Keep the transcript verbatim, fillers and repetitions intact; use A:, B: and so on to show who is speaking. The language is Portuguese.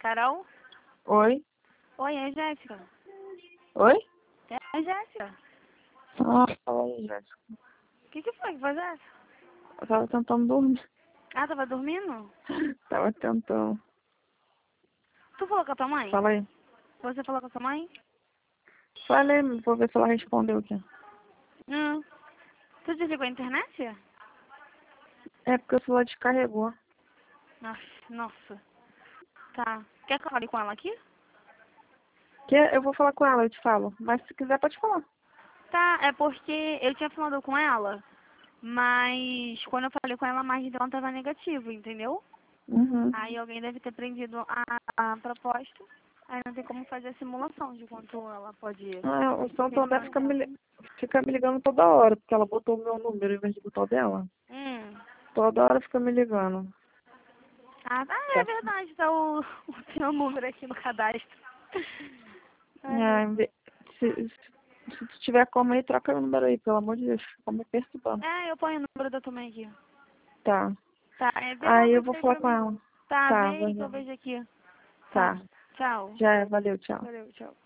A: Carol?
B: Oi?
A: Oi, é a Jéssica.
B: Oi?
A: É a Jéssica.
B: Ah, fala aí, Jéssica.
A: O que, que foi que foi essa?
B: Eu tava tentando dormir.
A: Ah, tava dormindo?
B: Tava tentando.
A: Tu falou com a tua mãe?
B: Fala aí.
A: Você falou com a sua mãe?
B: Falei, vou ver se ela respondeu aqui.
A: Hum. Tu desligou a internet?
B: É porque o celular descarregou.
A: Nossa, nossa. Tá. Quer que eu fale com ela aqui?
B: Que eu vou falar com ela, eu te falo. Mas se quiser, pode falar.
A: Tá, é porque eu tinha falado com ela, mas quando eu falei com ela, a margem dela tava negativa, entendeu?
B: Uhum.
A: Aí alguém deve ter prendido a, a proposta. Aí não tem como fazer a simulação de quanto ela pode
B: Ah, o Santander
A: receber
B: fica me,
A: dela.
B: li- fica me ligando toda hora, porque ela botou o meu número em vez de botar o dela.
A: Hum.
B: Toda hora fica me ligando.
A: Ah, tá, é
B: Tá.
A: verdade, tá o, o teu número aqui no cadastro. Ai, meu
B: É, em
A: Deus.
B: ve- se, se, se tu tiver como aí, troca o número aí, pelo amor de Deus. Fica me perturbando.
A: É, eu ponho o número da tua mãe aqui.
B: Tá.
A: Tá, é, vê
B: Aí
A: logo
B: eu
A: isso
B: vou
A: aí
B: falar
A: pra
B: com
A: mim.
B: ela.
A: Tá,
B: Tá,
A: vê que eu
B: valeu.
A: vejo aqui. Tá,
B: Tá.
A: tchau.
B: Já é, valeu, tchau.
A: Valeu, tchau.